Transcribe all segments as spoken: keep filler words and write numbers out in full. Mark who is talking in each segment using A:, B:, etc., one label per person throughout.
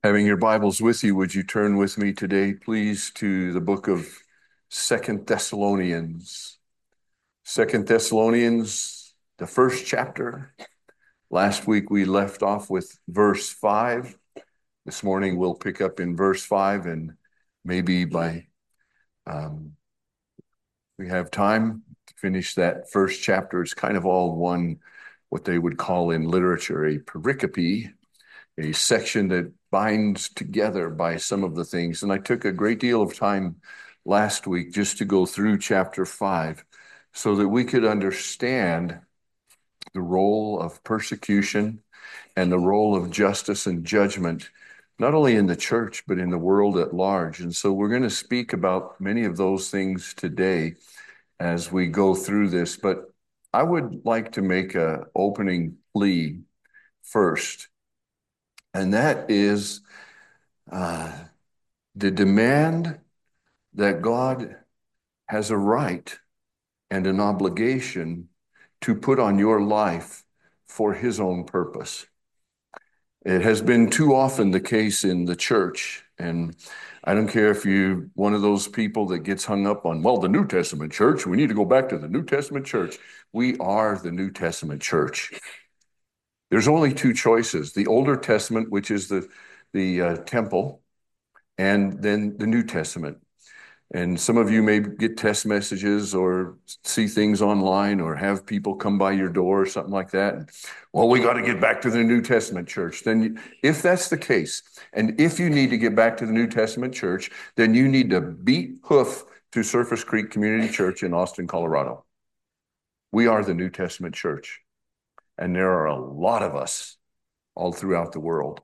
A: Having your Bibles with you, would you turn with me today, please, to the book of Second Thessalonians. Second Thessalonians, the first chapter. Last week we left off with verse five. This morning we'll pick up in verse five, and maybe by um, we have time to finish that first chapter. It's kind of all one, what they would call in literature a pericope, a section that binds together by some of the things. And I took a great deal of time last week just to go through chapter five so that we could understand the role of persecution and the role of justice and judgment, not only in the church, but in the world at large. And so we're going to speak about many of those things today as we go through this. But I would like to make an opening plea first. And that is uh, the demand that God has a right and an obligation to put on your life for his own purpose. It has been too often the case in the church, and I don't care if you're one of those people that gets hung up on, well, the New Testament church, we need to go back to the New Testament church. We are the New Testament church. There's only two choices: the Older Testament, which is the, the uh, temple, and then the New Testament. And some of you may get text messages or see things online or have people come by your door or something like that. Well, we got to get back to the New Testament church. Then you, if that's the case, and if you need to get back to the New Testament church, then you need to beat hoof to Surface Creek Community Church in Austin, Colorado. We are the New Testament church. And there are a lot of us all throughout the world.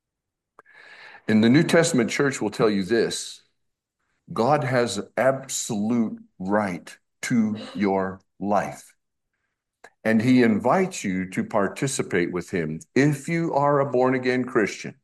A: In the New Testament church will tell you this: God has absolute right to your life. And he invites you to participate with him. If you are a born-again Christian,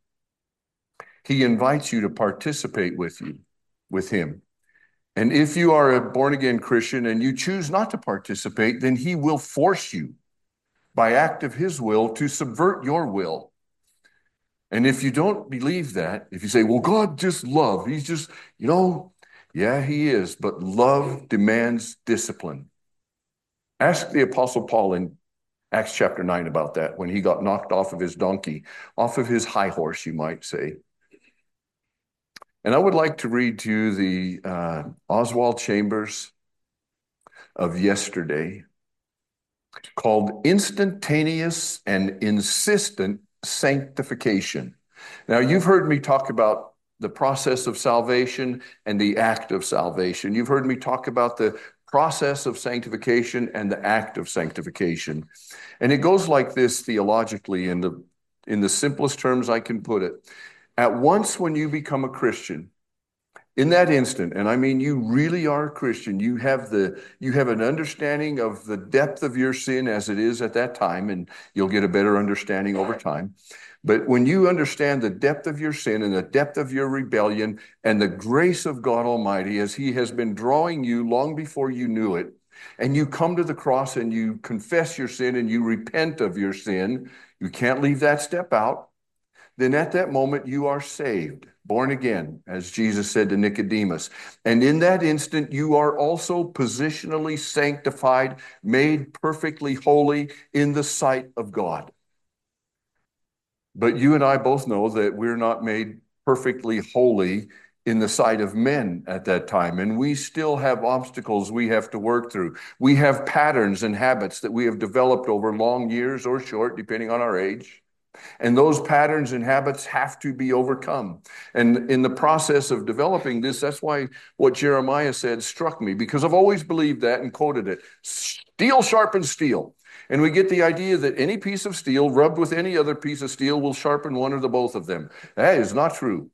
A: he invites you to participate with you, with him. And if you are a born-again Christian and you choose not to participate, then he will force you by act of his will to subvert your will. And if you don't believe that, if you say, well, God just love, he's just, you know, yeah, he is, but love demands discipline. Ask the Apostle Paul in Acts chapter nine about that, when he got knocked off of his donkey, off of his high horse, you might say. And I would like to read to you the uh, Oswald Chambers of yesterday, called Instantaneous and Insistent Sanctification. Now, you've heard me talk about the process of salvation and the act of salvation. You've heard me talk about the process of sanctification and the act of sanctification. And it goes like this theologically, in the, in the simplest terms I can put it. At once when you become a Christian, in that instant, and I mean you really are a Christian, you have the you have an understanding of the depth of your sin as it is at that time, and you'll get a better understanding over time. But when you understand the depth of your sin and the depth of your rebellion and the grace of God Almighty, as he has been drawing you long before you knew it, and you come to the cross and you confess your sin and you repent of your sin, you can't leave that step out. Then at that moment you are saved, born again, as Jesus said to Nicodemus. And in that instant you are also positionally sanctified, made perfectly holy in the sight of God. But you and I both know that we're not made perfectly holy in the sight of men at that time. And we still have obstacles we have to work through. We have patterns and habits that we have developed over long years or short, depending on our age. And those patterns and habits have to be overcome. And in the process of developing this, that's why what Jeremiah said struck me, because I've always believed that and quoted it. Steel sharpens steel. And we get the idea that any piece of steel rubbed with any other piece of steel will sharpen one or the both of them. That is not true.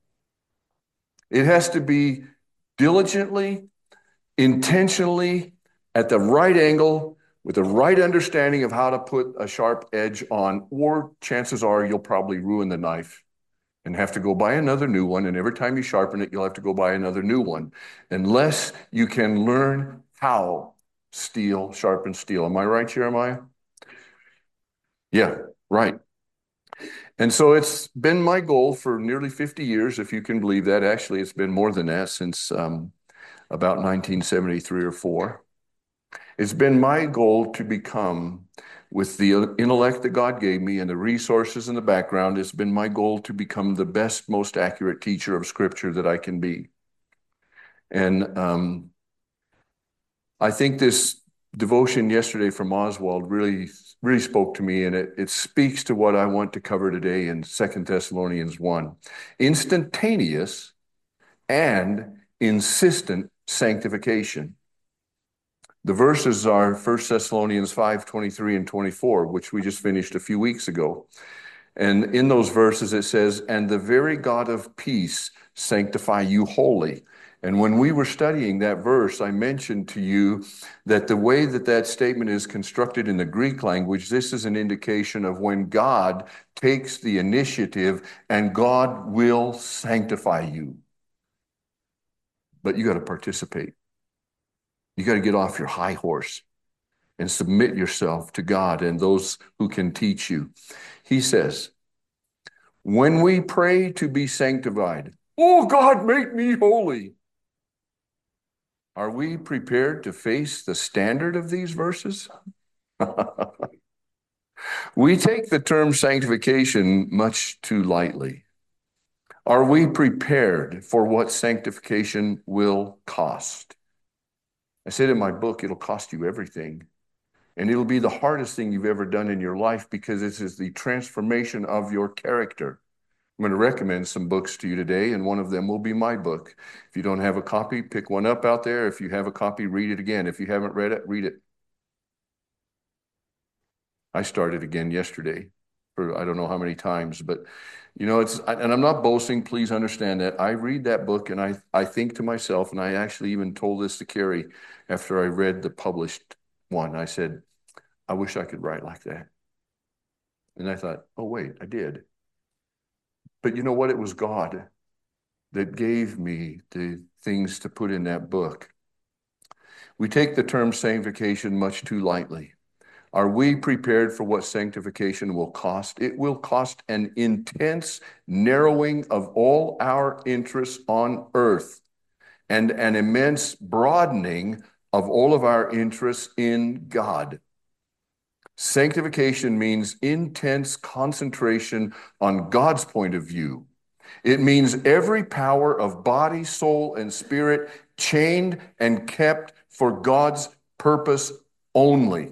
A: It has to be diligently, intentionally, at the right angle, with the right understanding of how to put a sharp edge on, or chances are you'll probably ruin the knife and have to go buy another new one. And every time you sharpen it, you'll have to go buy another new one, unless you can learn how steel sharpens steel. Am I right, Jeremiah? Yeah, right. And so it's been my goal for nearly fifty years, if you can believe that. Actually, it's been more than that since um, about nineteen seventy-three or four. It's been my goal to become, with the intellect that God gave me and the resources in the background, it's been my goal to become the best, most accurate teacher of Scripture that I can be. And um, I think this devotion yesterday from Oswald really, really spoke to me, and it, it speaks to what I want to cover today in Second Thessalonians one. Instantaneous and insistent sanctification. The verses are First Thessalonians five, twenty-three and twenty-four, which we just finished a few weeks ago. And in those verses it says, "And the very God of peace sanctify you wholly." And when we were studying that verse, I mentioned to you that the way that that statement is constructed in the Greek language, this is an indication of when God takes the initiative and God will sanctify you. But you got to participate. You got to get off your high horse and submit yourself to God and those who can teach you. He says, when we pray to be sanctified, oh God, make me holy. Are we prepared to face the standard of these verses? We take the term sanctification much too lightly. Are we prepared for what sanctification will cost? I said in my book, it'll cost you everything. And it'll be the hardest thing you've ever done in your life because this is the transformation of your character. I'm going to recommend some books to you today, and one of them will be my book. If you don't have a copy, pick one up out there. If you have a copy, read it again. If you haven't read it, read it. I started again yesterday for I don't know how many times, but you know, it's, and I'm not boasting, please understand that. I read that book and I, I think to myself, and I actually even told this to Carrie after I read the published one. I said, I wish I could write like that. And I thought, oh, wait, I did. But you know what? It was God that gave me the things to put in that book. We take the term sanctification much too lightly. Are we prepared for what sanctification will cost? It will cost an intense narrowing of all our interests on earth and an immense broadening of all of our interests in God. Sanctification means intense concentration on God's point of view. It means every power of body, soul, and spirit chained and kept for God's purpose only.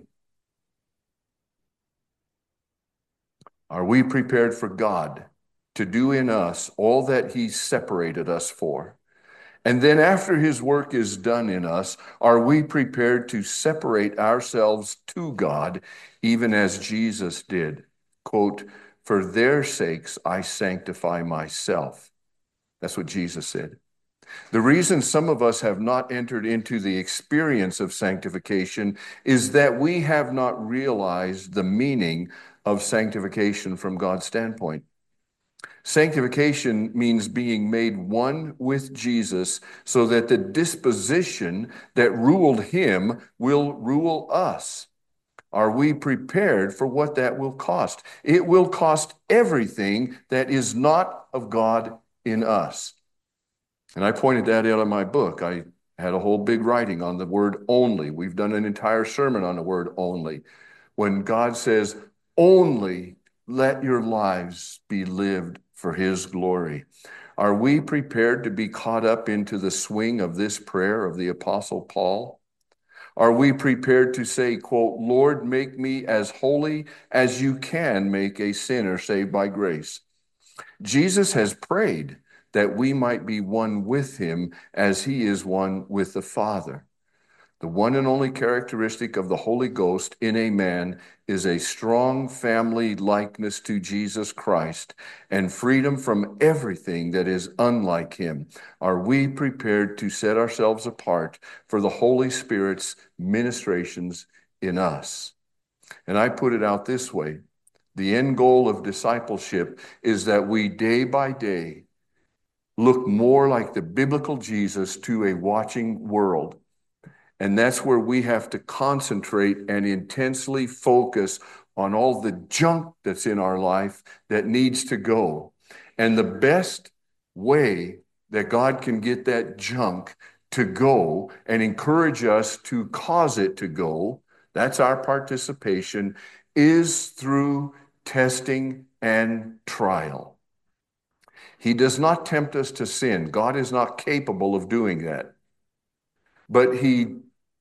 A: Are we prepared for God to do in us all that He separated us for? And then after His work is done in us, are we prepared to separate ourselves to God, even as Jesus did? Quote, "For their sakes I sanctify myself." That's what Jesus said. The reason some of us have not entered into the experience of sanctification is that we have not realized the meaning of sanctification from God's standpoint. Sanctification means being made one with Jesus so that the disposition that ruled Him will rule us. Are we prepared for what that will cost? It will cost everything that is not of God in us. And I pointed that out in my book. I had a whole big writing on the word only. We've done an entire sermon on the word only. When God says, only let your lives be lived for His glory. Are we prepared to be caught up into the swing of this prayer of the Apostle Paul? Are we prepared to say, quote, "Lord, make me as holy as you can make a sinner saved by grace"? Jesus has prayed that we might be one with Him as He is one with the Father. The one and only characteristic of the Holy Ghost in a man is a strong family likeness to Jesus Christ and freedom from everything that is unlike Him. Are we prepared to set ourselves apart for the Holy Spirit's ministrations in us? And I put it out this way. The end goal of discipleship is that we day by day look more like the biblical Jesus to a watching world. And that's where we have to concentrate and intensely focus on all the junk that's in our life that needs to go. And the best way that God can get that junk to go and encourage us to cause it to go, that's our participation, is through testing and trial. He does not tempt us to sin. God is not capable of doing that. But he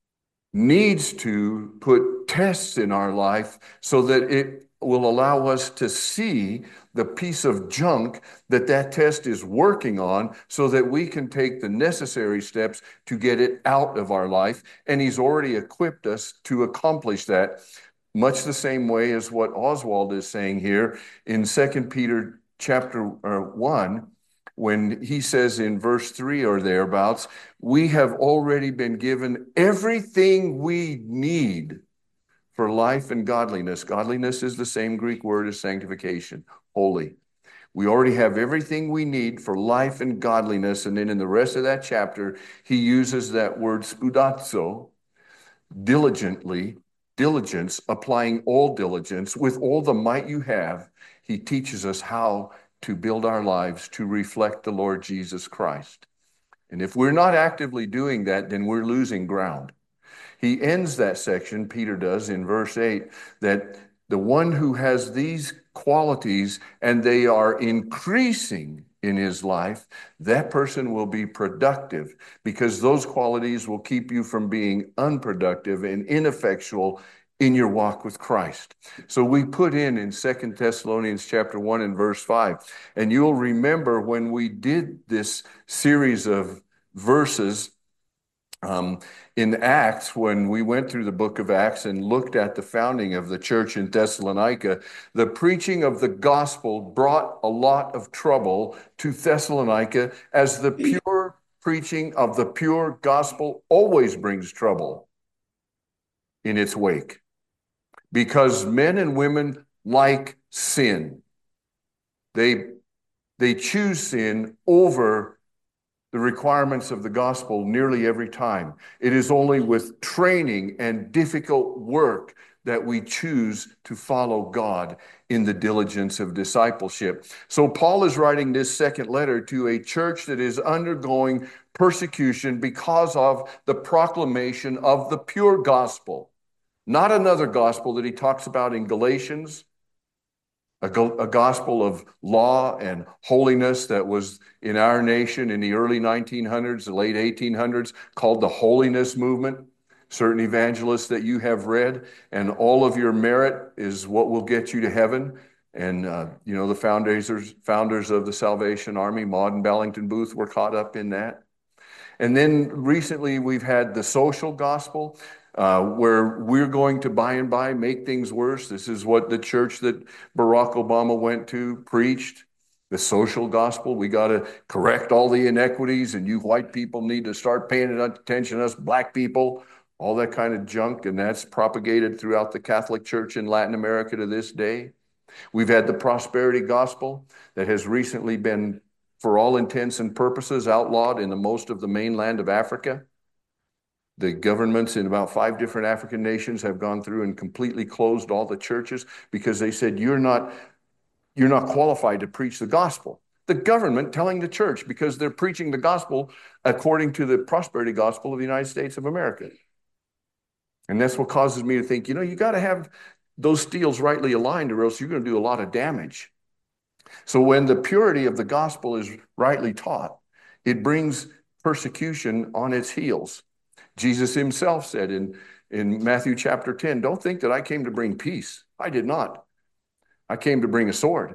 A: needs to put tests in our life so that it will allow us to see the piece of junk that that test is working on so that we can take the necessary steps to get it out of our life. And he's already equipped us to accomplish that, much the same way as what Oswald is saying here in Second Peter chapter one, when he says in verse three or thereabouts, we have already been given everything we need for life and godliness. Godliness is the same Greek word as sanctification, holy. We already have everything we need for life and godliness. And then in the rest of that chapter, he uses that word spoudazo, diligently, diligence, applying all diligence with all the might you have. He teaches us how to build our lives to reflect the Lord Jesus Christ. And if we're not actively doing that, then we're losing ground. He ends that section, Peter does, in verse eight, that the one who has these qualities and they are increasing in his life, that person will be productive, because those qualities will keep you from being unproductive and ineffectual in your walk with Christ. So we put in in Second Thessalonians chapter one and verse five, and you'll remember when we did this series of verses um, in Acts, when we went through the book of Acts and looked at the founding of the church in Thessalonica, the preaching of the gospel brought a lot of trouble to Thessalonica, as the pure preaching of the pure gospel always brings trouble in its wake. Because men and women like sin. They, they choose sin over the requirements of the gospel nearly every time. It is only with training and difficult work that we choose to follow God in the diligence of discipleship. So Paul is writing this second letter to a church that is undergoing persecution because of the proclamation of the pure gospel. Not another gospel that he talks about in Galatians, a, go- a gospel of law and holiness that was in our nation in the early nineteen hundreds, the late eighteen hundreds, called the holiness movement. Certain evangelists that you have read, and all of your merit is what will get you to heaven. And, uh, you know, the founders, founders of the Salvation Army, Maud and Ballington Booth, were caught up in that. And then recently we've had the social gospel, uh, where we're going to by and by make things worse. This is what the church that Barack Obama went to preached, the social gospel. We got to correct all the inequities, and you white people need to start paying attention to us black people, all that kind of junk. And that's propagated throughout the Catholic Church in Latin America to this day. We've had the prosperity gospel that has recently been, for all intents and purposes, outlawed in the most of the mainland of Africa. The governments in about five different African nations have gone through and completely closed all the churches because they said, you're not, you're not qualified to preach the gospel. The government telling the church, because they're preaching the gospel according to the prosperity gospel of the United States of America. And that's what causes me to think, you know, you got to have those steels rightly aligned, or else you're going to do a lot of damage. So when the purity of the gospel is rightly taught, it brings persecution on its heels. Jesus himself said in, in Matthew chapter ten, don't think that I came to bring peace. I did not. I came to bring a sword.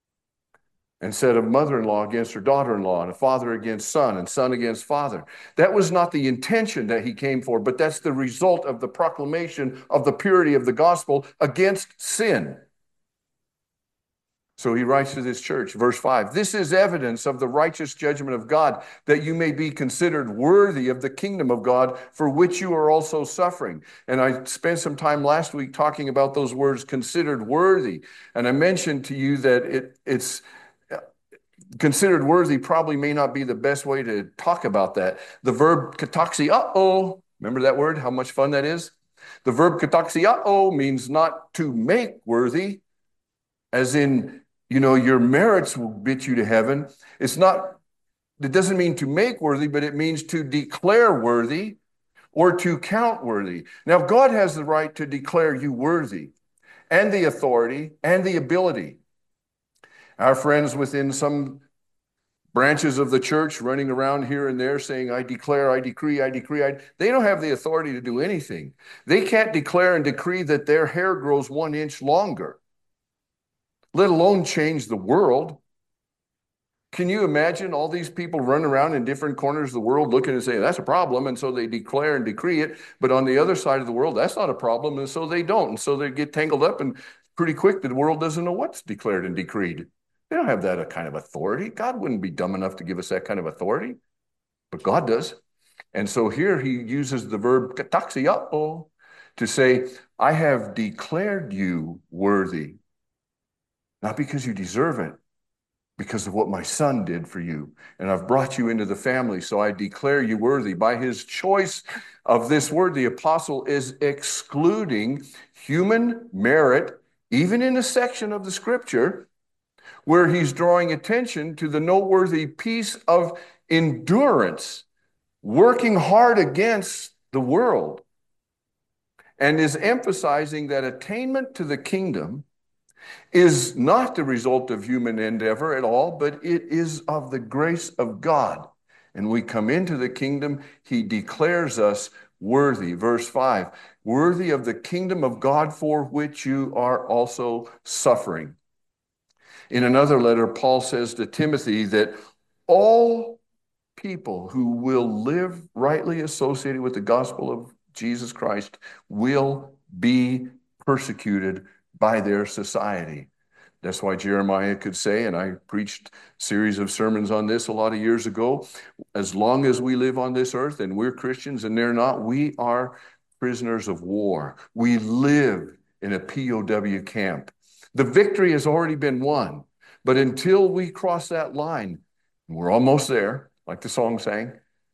A: And said a mother-in-law against her daughter-in-law, and a father against son, and son against father. That was not the intention that he came for, but that's the result of the proclamation of the purity of the gospel against sin. So he writes to this church, verse five, this is evidence of the righteous judgment of God, that you may be considered worthy of the kingdom of God, for which you are also suffering. And I spent some time last week talking about those words, considered worthy. And I mentioned to you that it, it's considered worthy probably may not be the best way to talk about that. The verb kataxi, uh-oh, remember that word, how much fun that is? The verb kataxiao means not to make worthy, as in, you know, your merits will get you to heaven. It's not, it doesn't mean to make worthy, but it means to declare worthy or to count worthy. Now, God has the right to declare you worthy and the authority and the ability. Our friends within some branches of the church running around here and there saying, I declare, I decree, I decree, I... they don't have the authority to do anything. They can't declare and decree that their hair grows one inch longer, let alone change the world. Can you imagine all these people running around in different corners of the world looking and saying, that's a problem, and so they declare and decree it, but on the other side of the world, that's not a problem, and so they don't, and so they get tangled up, and pretty quick, the world doesn't know what's declared and decreed. They don't have that kind of authority. God wouldn't be dumb enough to give us that kind of authority, but God does. And so here he uses the verb kataxiao to say, I have declared you worthy, not because you deserve it, because of what my son did for you. And I've brought you into the family, so I declare you worthy. By his choice of this word, the apostle is excluding human merit, even in a section of the scripture where he's drawing attention to the noteworthy piece of endurance, working hard against the world, and is emphasizing that attainment to the kingdom is not the result of human endeavor at all, but it is of the grace of God. And we come into the kingdom, he declares us worthy. Verse five, worthy of the kingdom of God for which you are also suffering. In another letter, Paul says to Timothy that all people who will live rightly associated with the gospel of Jesus Christ will be persecuted by their society. That's why Jeremiah could say, and I preached a series of sermons on this a lot of years ago, as long as we live on this earth and we're Christians and they're not, we are prisoners of war. We live in a P O W camp. The victory has already been won, but until we cross that line, we're almost there, like the song sang,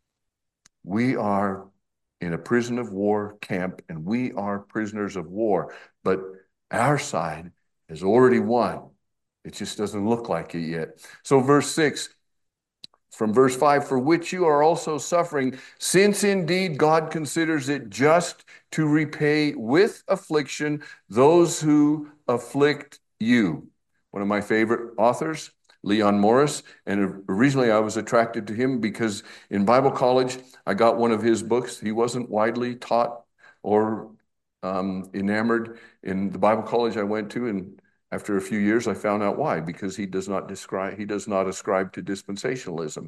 A: we are in a prison of war camp and we are prisoners of war. But our side has already won. It just doesn't look like it yet. So verse six, from verse five, for which you are also suffering, since indeed God considers it just to repay with affliction those who afflict you. One of my favorite authors, Leon Morris, and originally I was attracted to him because in Bible college, I got one of his books. He wasn't widely taught or Um, enamored in the Bible college I went to, and after a few years I found out why, because he does not describe he does not ascribe to dispensationalism,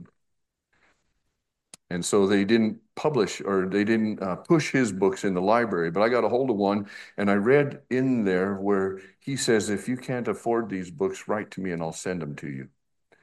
A: and so they didn't publish or they didn't uh, push his books in the library. But I got a hold of one and I read in there where he says, if you can't afford these books, write to me and I'll send them to you.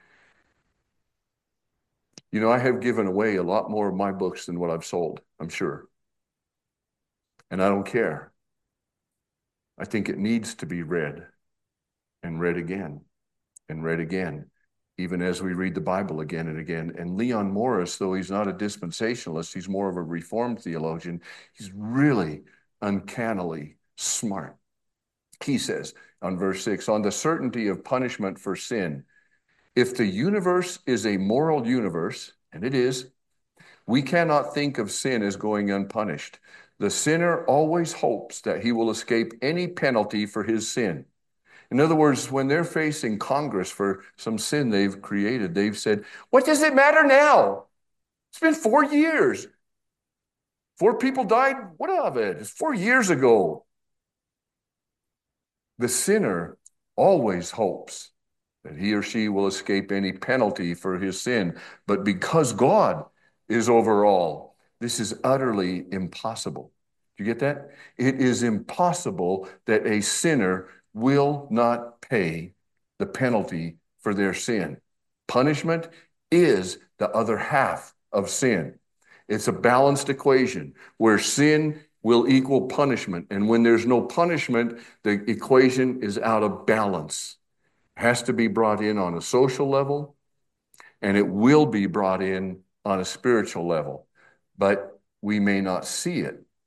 A: You know, I have given away a lot more of my books than what I've sold, I'm sure. And I don't care. I think it needs to be read and read again and read again, even as we read the Bible again and again. And Leon Morris, though he's not a dispensationalist, he's more of a Reformed theologian, he's really uncannily smart. He says on verse six, on the certainty of punishment for sin, if the universe is a moral universe, and it is, we cannot think of sin as going unpunished. The sinner always hopes that he will escape any penalty for his sin. In other words, when they're facing Congress for some sin they've created, they've said, what does it matter now? It's been four years. Four people died. What of it? It's four years ago. The sinner always hopes that he or she will escape any penalty for his sin. But because God is over all, this is utterly impossible. Do you get that? It is impossible that a sinner will not pay the penalty for their sin. Punishment is the other half of sin. It's a balanced equation where sin will equal punishment. And when there's no punishment, the equation is out of balance. It has to be brought in on a social level, and it will be brought in on a spiritual level. But we may not see it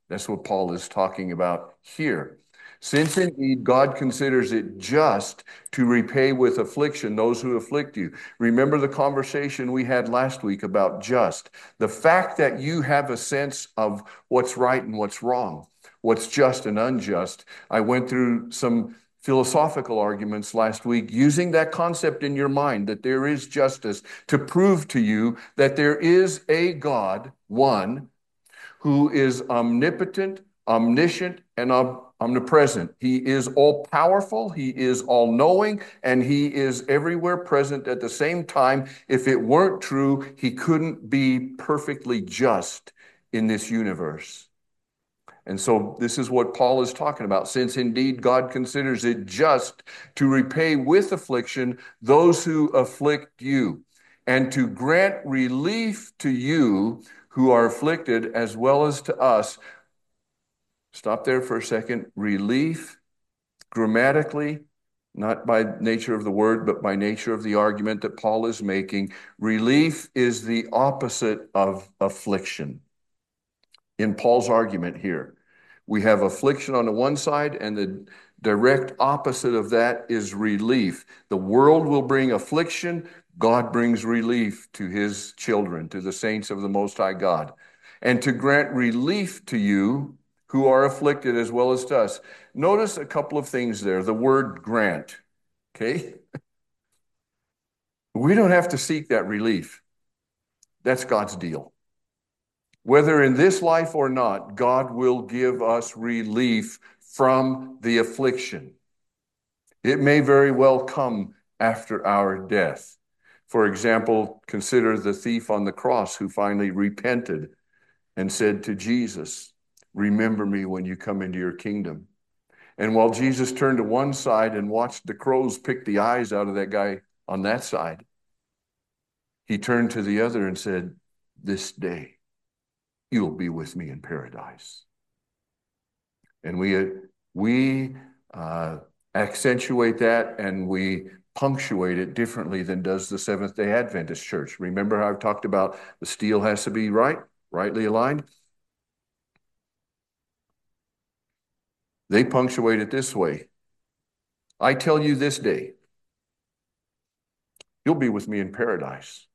A: That's what Paul is talking about here. Since indeed God considers it just to repay with affliction those who afflict you. Remember the conversation we had last week about just. The fact that you have a sense of what's right and what's wrong, what's just and unjust. I went through some philosophical arguments last week using that concept in your mind that there is justice to prove to you that there is a God, one, who is omnipotent, omniscient, and omnipresent. He is all powerful, he is all knowing, and he is everywhere present at the same time. If it weren't true, he couldn't be perfectly just in this universe. And so this is what Paul is talking about. Since indeed God considers it just to repay with affliction those who afflict you, and to grant relief to you who are afflicted, as well as to us. Stop there for a second. Relief, grammatically, not by nature of the word, but by nature of the argument that Paul is making. Relief is the opposite of affliction. In Paul's argument here, we have affliction on the one side, and the direct opposite of that is relief. The world will bring affliction. God brings relief to his children, to the saints of the Most High God. And to grant relief to you who are afflicted as well as to us. Notice a couple of things there. The word grant, okay? We don't have to seek that relief. That's God's deal. Whether in this life or not, God will give us relief from the affliction. It may very well come after our death. For example, consider the thief on the cross who finally repented and said to Jesus, "Remember me when you come into your kingdom." And while Jesus turned to one side and watched the crows pick the eyes out of that guy on that side, he turned to the other and said, "This day you'll be with me in paradise." And we, we uh, accentuate that, and we punctuate it differently than does the Seventh-day Adventist Church. Remember how I've talked about the steel has to be right, rightly aligned? They punctuate it this way. I tell you this day, you'll be with me in paradise.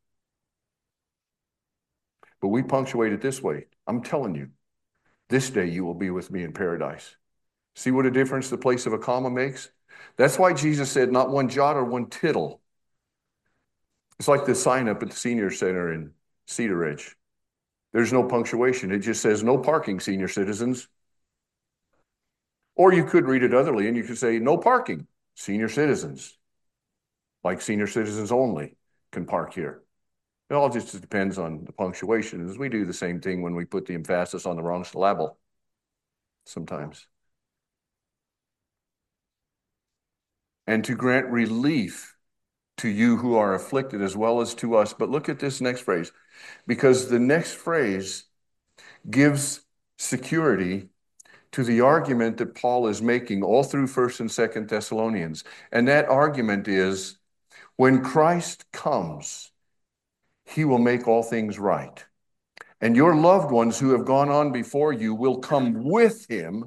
A: But we punctuate it this way. I'm telling you, this day you will be with me in paradise. See what a difference the place of a comma makes? That's why Jesus said not one jot or one tittle. It's like the sign up at the senior center in Cedar Ridge. There's no punctuation. It just says no parking, senior citizens. Or you could read it otherly and you could say no parking, senior citizens. Like senior citizens only can park here. It all just depends on the punctuation, as we do the same thing when we put the emphasis on the wrong syllable sometimes. And to grant relief to you who are afflicted as well as to us. But look at this next phrase, because the next phrase gives security to the argument that Paul is making all through First and Second Thessalonians. And that argument is, when Christ comes, he will make all things right. And your loved ones who have gone on before you will come with him.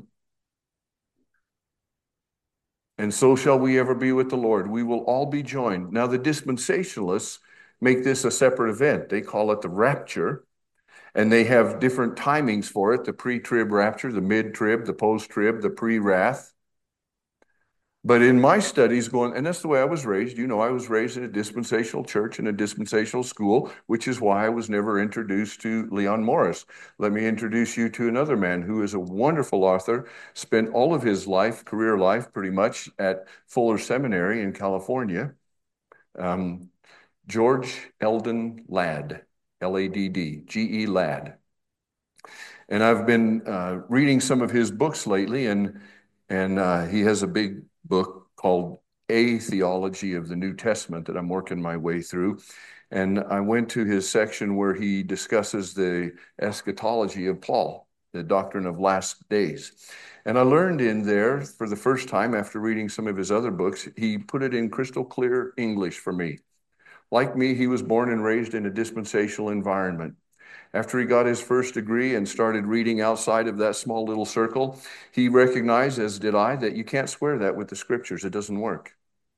A: And so shall we ever be with the Lord. We will all be joined. Now, the dispensationalists make this a separate event. They call it the rapture. And they have different timings for it. The pre-trib rapture, the mid-trib, the post-trib, the pre-wrath. But in my studies going, and that's the way I was raised. You know, I was raised in a dispensational church and a dispensational school, which is why I was never introduced to Leon Morris. Let me introduce you to another man who is a wonderful author, spent all of his life, career life, pretty much at Fuller Seminary in California. Um, George Eldon Ladd, L A D D, G E Ladd. And I've been uh, reading some of his books lately, and, and uh, he has a big book called A Theology of the New Testament that I'm working my way through. And I went to his section where he discusses the eschatology of Paul, the doctrine of last days. And I learned in there for the first time after reading some of his other books, he put it in crystal clear English for me. Like me, he was born and raised in a dispensational environment. After he got his first degree and started reading outside of that small little circle, he recognized, as did I, that you can't square that with the scriptures. It doesn't work.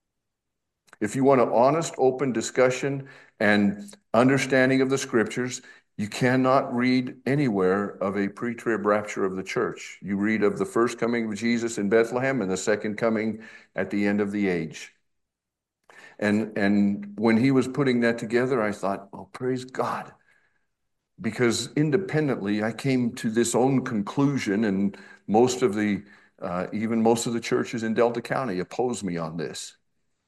A: If you want an honest, open discussion and understanding of the scriptures, you cannot read anywhere of a pre-trib rapture of the church. You read of the first coming of Jesus in Bethlehem and the second coming at the end of the age. And, and when he was putting that together, I thought, oh, praise God. Because independently, I came to this own conclusion, and most of the, uh, even most of the churches in Delta County oppose me on this.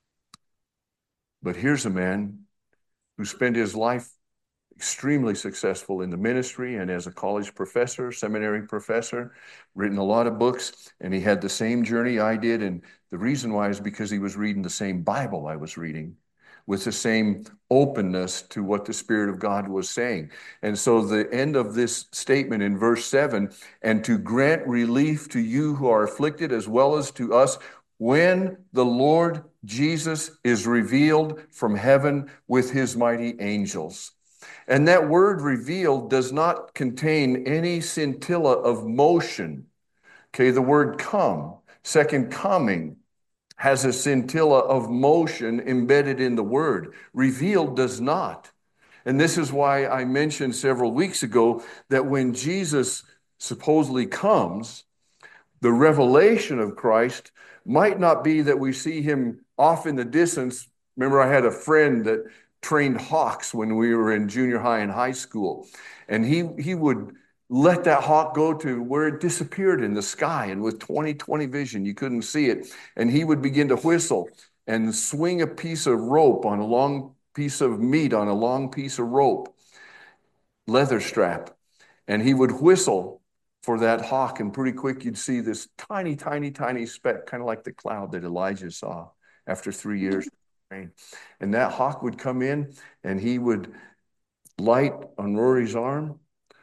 A: But here's a man who spent his life extremely successful in the ministry and as a college professor, seminary professor, written a lot of books, and he had the same journey I did. And the reason why is because he was reading the same Bible I was reading, with the same openness to what the Spirit of God was saying. And so the end of this statement in verse seven, and to grant relief to you who are afflicted as well as to us when the Lord Jesus is revealed from heaven with his mighty angels. And that word revealed does not contain any scintilla of motion. Okay, the word come, second coming, has a scintilla of motion embedded in the word. Revealed does not. And this is why I mentioned several weeks ago that when Jesus supposedly comes, the revelation of Christ might not be that we see him off in the distance. Remember, I had a friend that trained hawks when we were in junior high and high school. And he, he would let that hawk go to where it disappeared in the sky. And with twenty twenty vision, you couldn't see it. And he would begin to whistle and swing a piece of rope on a long piece of meat on a long piece of rope, leather strap. And he would whistle for that hawk. And pretty quick, you'd see this tiny, tiny, tiny speck, kind of like the cloud that Elijah saw after three years of rain. And that hawk would come in and he would light on Rory's arm.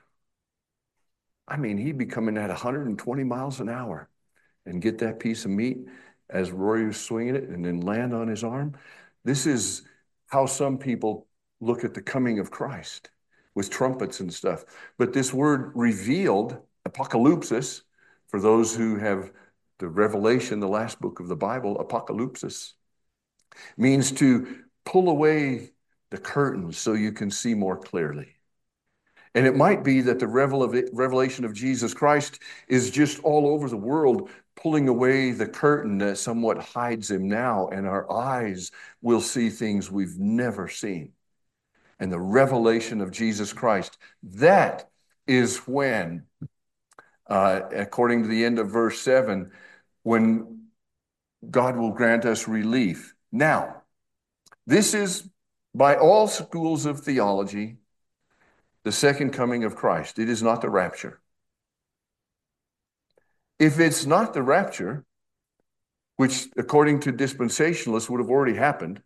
A: I mean, he'd be coming at one hundred twenty miles an hour and get that piece of meat as Rory was swinging it and then land on his arm. This is how some people look at the coming of Christ with trumpets and stuff. But this word revealed, apocalypsis, for those who have the Revelation, the last book of the Bible, apocalypsis, means to pull away the curtains so you can see more clearly. And it might be that the revelation of Jesus Christ is just all over the world, pulling away the curtain that somewhat hides him now, and our eyes will see things we've never seen. And the revelation of Jesus Christ, that is when, uh, according to the end of verse seven, when God will grant us relief. Now, this is, by all schools of theology, the second coming of Christ. It is not the rapture. If it's not the rapture, which according to dispensationalists would have already happened,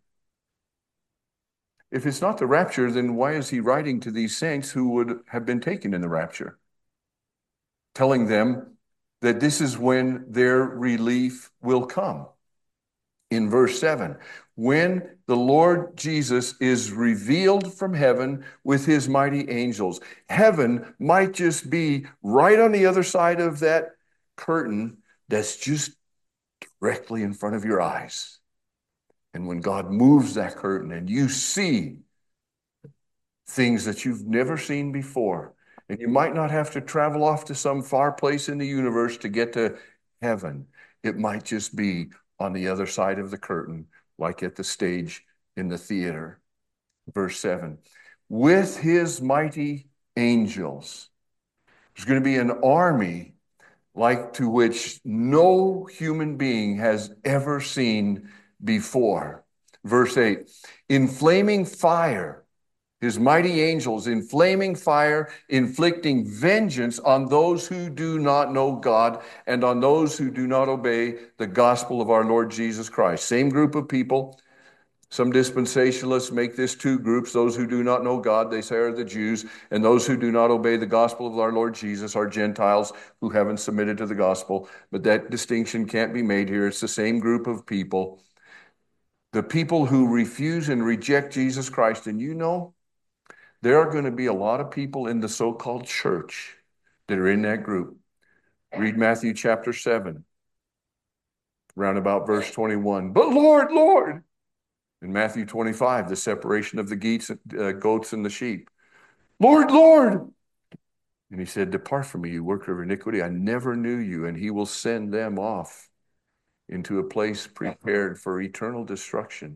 A: if it's not the rapture, then why is he writing to these saints who would have been taken in the rapture? Telling them that this is when their relief will come. In verse seven, when the Lord Jesus is revealed from heaven with his mighty angels. Heaven might just be right on the other side of that curtain that's just directly in front of your eyes. And when God moves that curtain and you see things that you've never seen before, and you might not have to travel off to some far place in the universe to get to heaven. It might just be on the other side of the curtain, like at the stage in the theater. Verse seven, with his mighty angels. There's going to be an army like to which no human being has ever seen before. Verse eight, in flaming fire, his mighty angels in flaming fire, inflicting vengeance on those who do not know God and on those who do not obey the gospel of our Lord Jesus Christ. Same group of people. Some dispensationalists make this two groups. Those who do not know God, they say, are the Jews, and those who do not obey the gospel of our Lord Jesus are Gentiles who haven't submitted to the gospel. But that distinction can't be made here. It's the same group of people. The people who refuse and reject Jesus Christ. And you know, There are going to be a lot of people in the so-called church that are in that group. Read Matthew chapter seven, round about verse twenty-one. But Lord, Lord. In Matthew twenty-five, the separation of the geese, uh, goats and the sheep. Lord, Lord. And he said, depart from me, you worker of iniquity. I never knew you. And he will send them off into a place prepared for eternal destruction.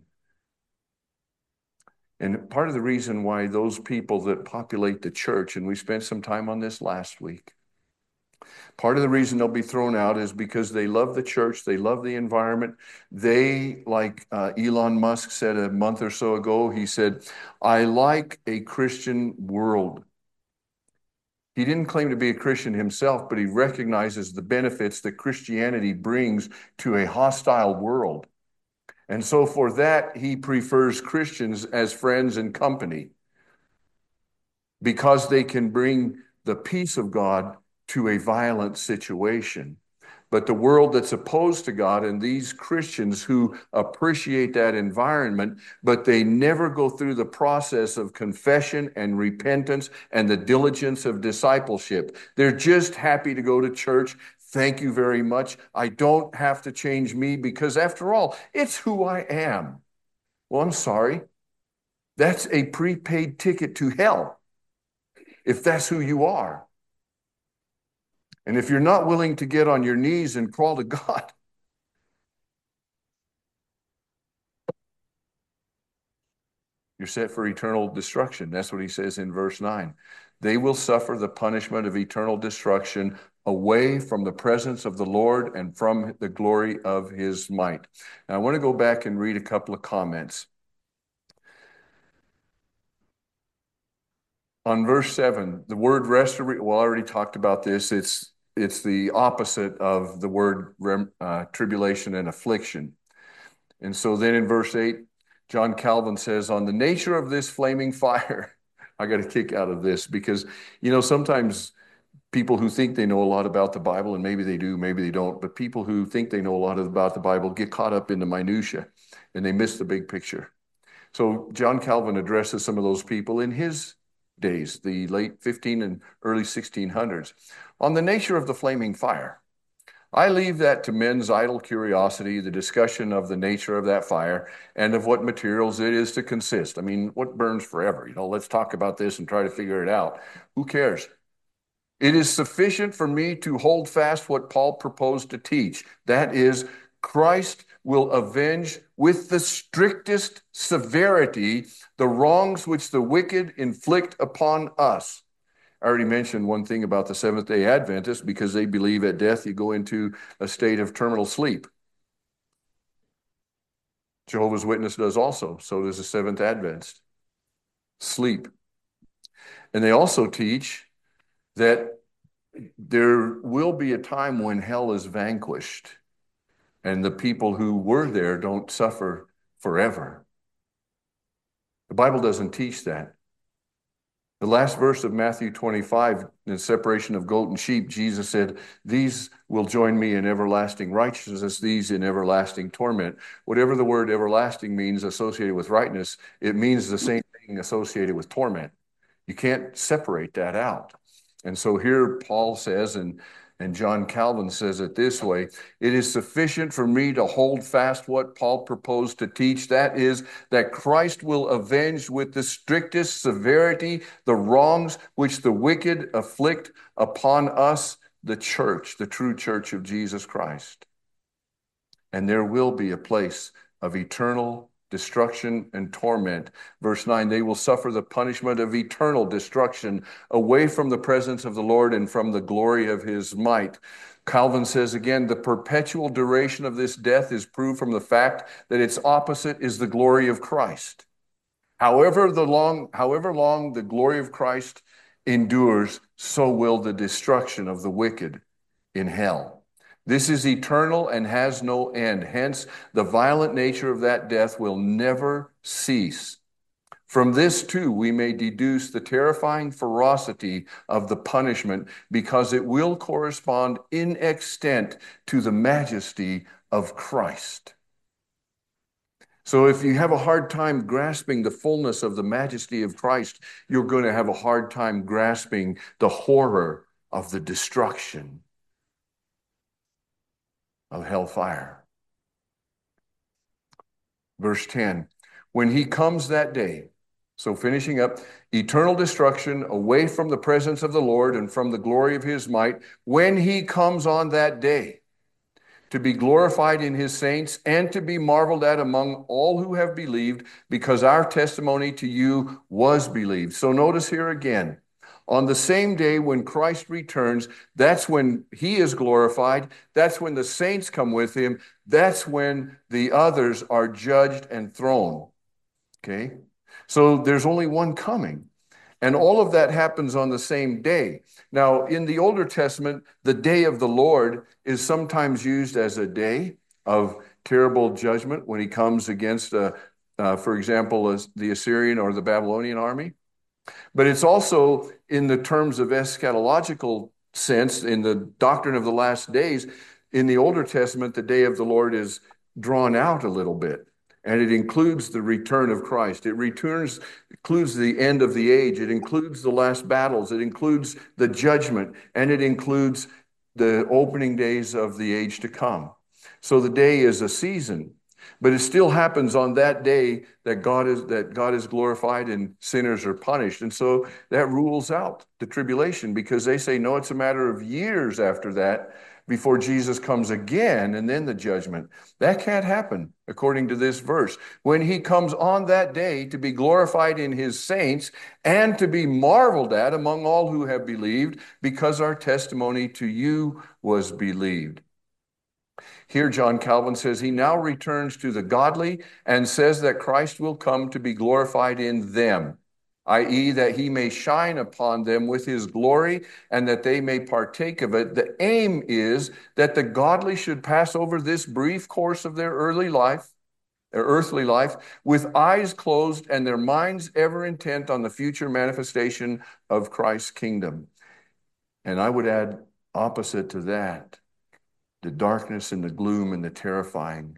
A: And part of the reason why those people that populate the church, and we spent some time on this last week, part of the reason they'll be thrown out is because they love the church, they love the environment. They, like uh, Elon Musk said a month or so ago, he said, I like a Christian world. He didn't claim to be a Christian himself, but he recognizes the benefits that Christianity brings to a hostile world. And so for that, he prefers Christians as friends and company because they can bring the peace of God to a violent situation. But the world that's opposed to God and these Christians who appreciate that environment, but they never go through the process of confession and repentance and the diligence of discipleship. They're just happy to go to church. Thank you very much. I don't have to change me because after all, it's who I am. Well, I'm sorry. That's a prepaid ticket to hell if that's who you are. And if you're not willing to get on your knees and crawl to God, you're set for eternal destruction. That's what he says in verse nine. They will suffer the punishment of eternal destruction away from the presence of the Lord and from the glory of his might. Now, I want to go back and read a couple of comments. On verse seven, the word restoration, well, I already talked about this. It's It's the opposite of the word uh, tribulation and affliction. And so then in verse eight, John Calvin says, on the nature of this flaming fire, I got a kick out of this because, you know, sometimes people who think they know a lot about the Bible, and maybe they do, maybe they don't, but people who think they know a lot about the Bible get caught up in the minutia and they miss the big picture. So John Calvin addresses some of those people in his days, the late fifteen and early sixteen hundreds, on the nature of the flaming fire. I leave that to men's idle curiosity, the discussion of the nature of that fire and of what materials it is to consist. I mean, what burns forever? You know, let's talk about this and try to figure it out. Who cares? It is sufficient for me to hold fast what Paul proposed to teach. That is, Christ will avenge with the strictest severity the wrongs which the wicked inflict upon us. I already mentioned one thing about the Seventh-day Adventists because they believe at death you go into a state of terminal sleep. Jehovah's Witness does also. So does the Seventh Adventist. Sleep. And they also teach that there will be a time when hell is vanquished and the people who were there don't suffer forever. The Bible doesn't teach that. The last verse of Matthew twenty-five, in separation of goat and sheep, Jesus said, these will join me in everlasting righteousness, these in everlasting torment. Whatever the word everlasting means associated with rightness, it means the same thing associated with torment. You can't separate that out. And so here Paul says, and, and John Calvin says it this way, it is sufficient for me to hold fast what Paul proposed to teach. That is, that Christ will avenge with the strictest severity the wrongs which the wicked afflict upon us, the church, the true church of Jesus Christ. And there will be a place of eternal destruction and torment. Verse nine, they will suffer the punishment of eternal destruction away from the presence of the Lord and from the glory of his might. Calvin says again, the perpetual duration of this death is proved from the fact that its opposite is the glory of Christ. However, the long, however long the glory of Christ endures, so will the destruction of the wicked in hell. This is eternal and has no end. Hence, the violent nature of that death will never cease. From this, too, we may deduce the terrifying ferocity of the punishment because it will correspond in extent to the majesty of Christ. So if you have a hard time grasping the fullness of the majesty of Christ, you're going to have a hard time grasping the horror of the destruction of hellfire. Verse ten, when he comes that day, so finishing up, eternal destruction away from the presence of the Lord and from the glory of his might, when he comes on that day, to be glorified in his saints and to be marveled at among all who have believed, because our testimony to you was believed. So notice here again, on the same day when Christ returns, that's when he is glorified. That's when the saints come with him. That's when the others are judged and thrown. Okay? So there's only one coming. And all of that happens on the same day. Now, in the Older Testament, the day of the Lord is sometimes used as a day of terrible judgment when he comes against, uh, uh, for example, the Assyrian or the Babylonian army. But it's also in the terms of eschatological sense, in the doctrine of the last days. In the Older Testament, the day of the Lord is drawn out a little bit. And it includes the return of Christ. It returns, includes the end of the age. It includes the last battles. It includes the judgment. And it includes the opening days of the age to come. So the day is a season. But it still happens on that day that God is that God is glorified and sinners are punished. And so that rules out the tribulation, because they say, no, it's a matter of years after that before Jesus comes again and then the judgment. That can't happen according to this verse. When he comes on that day to be glorified in his saints and to be marveled at among all who have believed, because our testimony to you was believed. Here, John Calvin says, he now returns to the godly and says that Christ will come to be glorified in them, that is, that he may shine upon them with his glory and that they may partake of it. The aim is that the godly should pass over this brief course of their early life, their earthly life, with eyes closed and their minds ever intent on the future manifestation of Christ's kingdom. And I would add opposite to that, the darkness and the gloom and the terrifying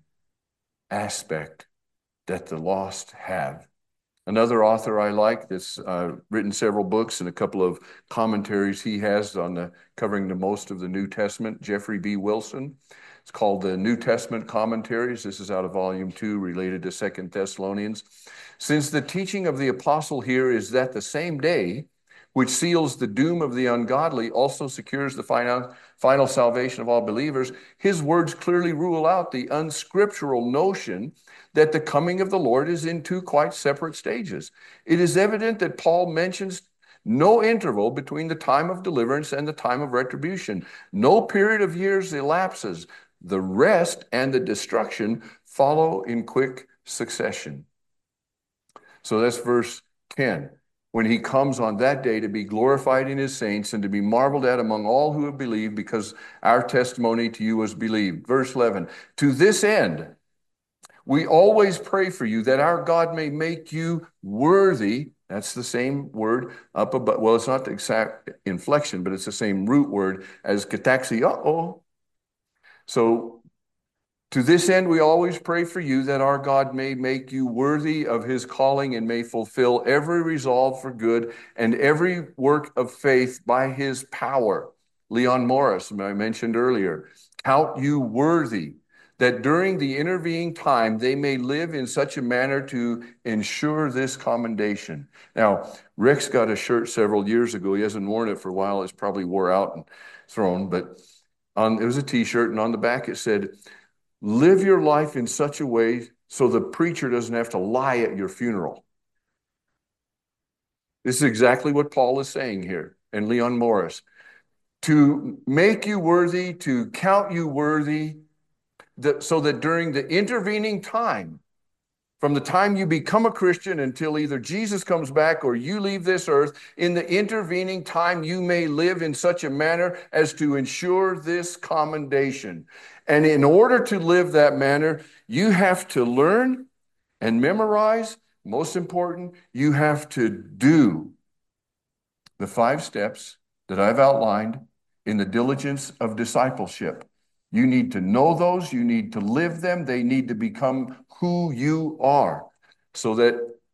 A: aspect that the lost have. Another author I like that's uh, written several books and a couple of commentaries he has on the covering the most of the New Testament, Jeffrey B. Wilson. It's called the New Testament Commentaries. This is out of volume two, related to Second Thessalonians. Since the teaching of the apostle here is that the same day which seals the doom of the ungodly also secures the final, final salvation of all believers, his words clearly rule out the unscriptural notion that the coming of the Lord is in two quite separate stages. It is evident that Paul mentions no interval between the time of deliverance and the time of retribution. No period of years elapses. The rest and the destruction follow in quick succession. So that's verse ten. When he comes on that day to be glorified in his saints and to be marveled at among all who have believed, because our testimony to you was believed. Verse eleven, to this end, we always pray for you that our God may make you worthy. That's the same word up above. Well, it's not the exact inflection, but it's the same root word as kataxio. So to this end, we always pray for you that our God may make you worthy of his calling and may fulfill every resolve for good and every work of faith by his power. Leon Morris, I mentioned earlier, count you worthy, that during the intervening time they may live in such a manner to ensure this commendation. Now, Rick's got a shirt several years ago. He hasn't worn it for a while. It's probably wore out and thrown, but on, it was a t-shirt, and on the back it said, live your life in such a way so the preacher doesn't have to lie at your funeral. This is exactly what Paul is saying here, and Leon Morris. To make you worthy, to count you worthy, that, so that during the intervening time, from the time you become a Christian until either Jesus comes back or you leave this earth, in the intervening time, you may live in such a manner as to ensure this commendation. And in order to live that manner, you have to learn and memorize. Most important, you have to do the five steps that I've outlined in the diligence of discipleship. You need to know those. You need to live them. They need to become who you are, so that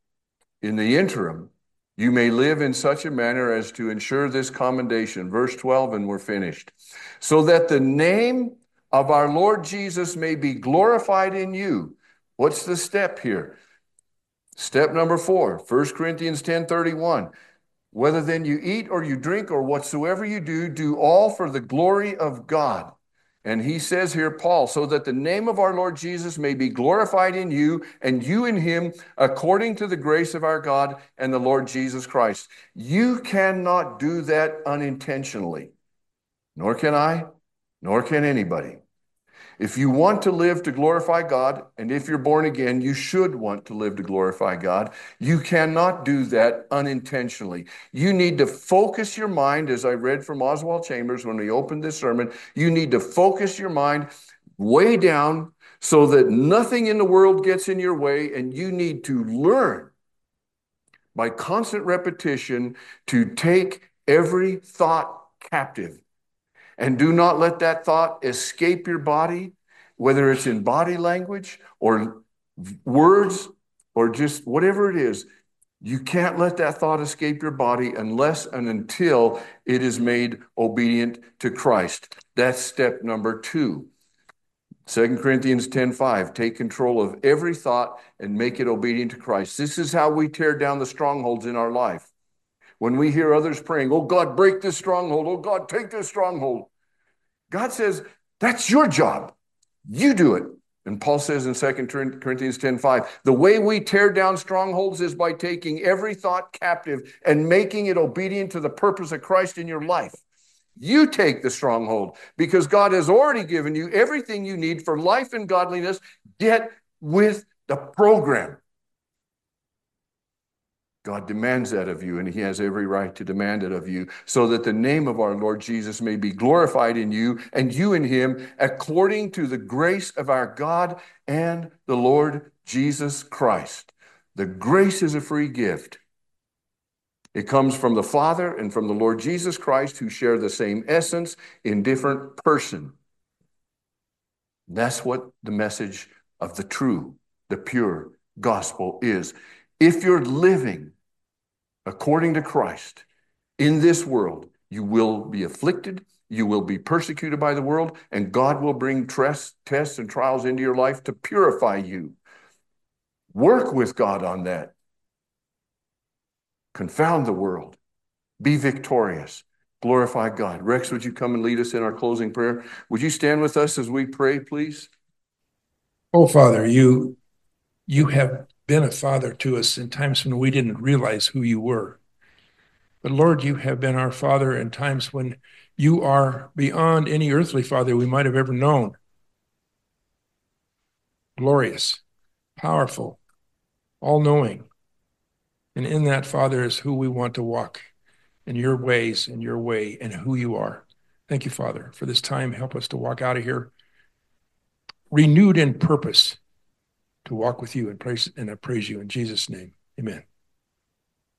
A: in the interim, you may live in such a manner as to ensure this commendation. Verse twelve, and we're finished. So that the name of our Lord Jesus may be glorified in you. What's the step here? Step number four, First Corinthians ten thirty-one. Whether then you eat or you drink or whatsoever you do, do all for the glory of God. And he says here, Paul, so that the name of our Lord Jesus may be glorified in you and you in him, according to the grace of our God and the Lord Jesus Christ. You cannot do that unintentionally, nor can I, nor can anybody. If you want to live to glorify God, and if you're born again, you should want to live to glorify God. You cannot do that unintentionally. You need to focus your mind, as I read from Oswald Chambers when we opened this sermon, you need to focus your mind way down so that nothing in the world gets in your way, and you need to learn by constant repetition to take every thought captive. And do not let that thought escape your body, whether it's in body language or words or just whatever it is. You can't let that thought escape your body unless and until it is made obedient to Christ. That's step number two. Second Corinthians ten five, take control of every thought and make it obedient to Christ. This is how we tear down the strongholds in our life. When we hear others praying, oh God, break this stronghold. Oh God, take this stronghold. God says, that's your job. You do it. And Paul says in Second Corinthians ten five, the way we tear down strongholds is by taking every thought captive and making it obedient to the purpose of Christ in your life. You take the stronghold because God has already given you everything you need for life and godliness. Get with the program. God demands that of you, and he has every right to demand it of you, so that the name of our Lord Jesus may be glorified in you and you in him, according to the grace of our God and the Lord Jesus Christ. The grace is a free gift. It comes from the Father and from the Lord Jesus Christ, who share the same essence in different person. That's what the message of the true, the pure gospel is. If you're living according to Christ in this world, you will be afflicted, you will be persecuted by the world, and God will bring tests and trials into your life to purify you. Work with God on that. Confound the world. Be victorious. Glorify God. Rex, would you come and lead us in our closing prayer? Would you stand with us as we pray, please?
B: Oh, Father, you, you have been a father to us in times when we didn't realize who you were. But Lord, you have been our Father in times when you are beyond any earthly father we might have ever known. Glorious, powerful, all-knowing. And in that, Father, is who we want to walk in your ways, in your way, and who you are. Thank you, Father, for this time. Help us to walk out of here renewed in purpose to walk with you and praise, and I praise you in Jesus' name. Amen.